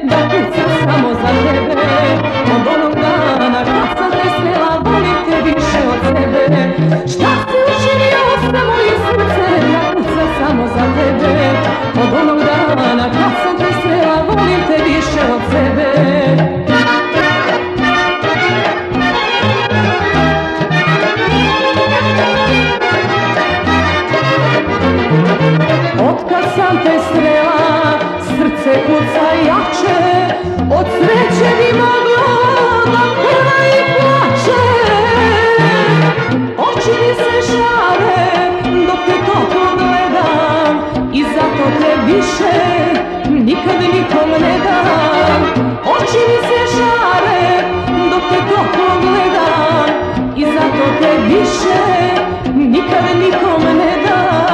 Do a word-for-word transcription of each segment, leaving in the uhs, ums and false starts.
da kucam samo za tebe. Od onog dana kad sam te srela, volim te više od sebe. Šta si učinio sa mojim srcem, da kucam samo za tebe. Od onog dana kad sam te srela, volim te više od sebe. Otkad sam te srela, srce kuca jače, od sreće bi moglo da prva i plače. Oči mi se žare dok te toplo gledam, i zato te više nikad nikom ne dam. Oči mi se žare dok te toplo gledam, i zato te više nikad nikom ne dam.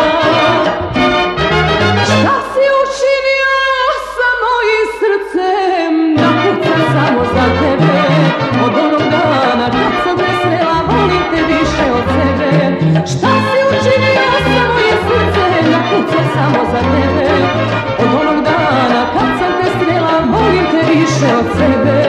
Šta si učinio sa mojim srcem, da kucam samo za tebe. Od onog dana kad sam te srela, volim te više od sebe. Šta si učinio sa mojim srcem, da kucam samo za tebe. Od onog dana kad sam te srela, volim te više od sebe.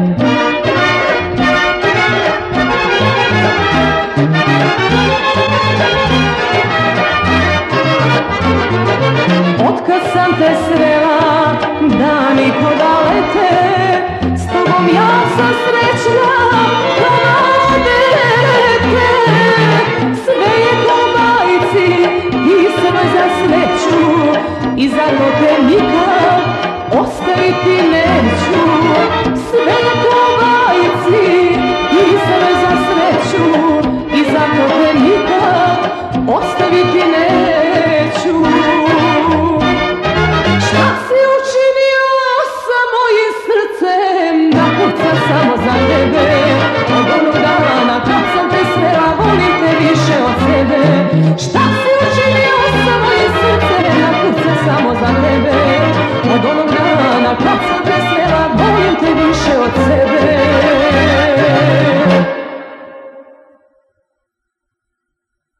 Otkad sam te srela, dani ko da lete, s tobom ja sam srećna kao malo dete. Sve je ko u bajci, pisano za sreću, i zato te nikad ostaviti neću. Sve je